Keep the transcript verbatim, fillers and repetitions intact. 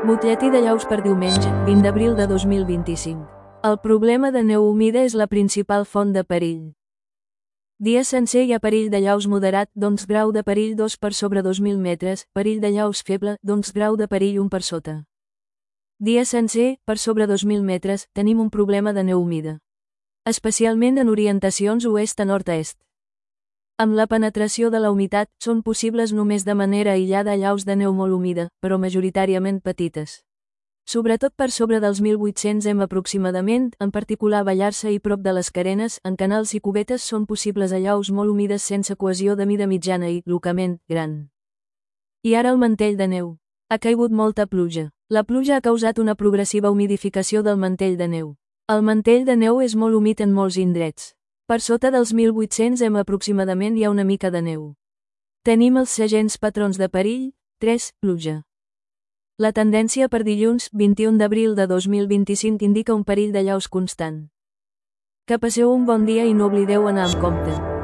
Butlletí de llaus per diumenge, vint d'abril de dos mil vint-i-cinc. El problema de neu humida és la principal font de perill. Dia sencer hi ha perill de llaus moderat, doncs grau de perill dos per sobre dos mil metres, perill de llaus feble, doncs grau de perill un per sota. Dia sencer, per sobre dos mil metres, tenim un problema de neu humida. Especialment en orientacions oest a nord-est. Amb la penetració de la humitat, són possibles només de manera aïllada llaus de neu molt humida, però majoritàriament petites. Sobretot per sobre dels mil vuit-cents m aproximadament, en particular a Ballarça i prop de les carenes, en canals i cubetes són possibles allaus molt humides sense cohesió de mida mitjana i, locament, gran. I ara el mantell de neu. Ha caigut molta pluja. La pluja ha causat una progressiva humidificació del mantell de neu. El mantell de neu és molt humit en molts indrets. Per sota dels mil vuit-cents m aproximadament hi ha una mica de neu. Tenim els segents patrons de perill. tres. Pluja. La tendència per dilluns, vint-i-un d'abril de dos mil vint-i-cinc indica un perill de llaus constant. Que passeu un bon dia i no oblideu anar amb compte.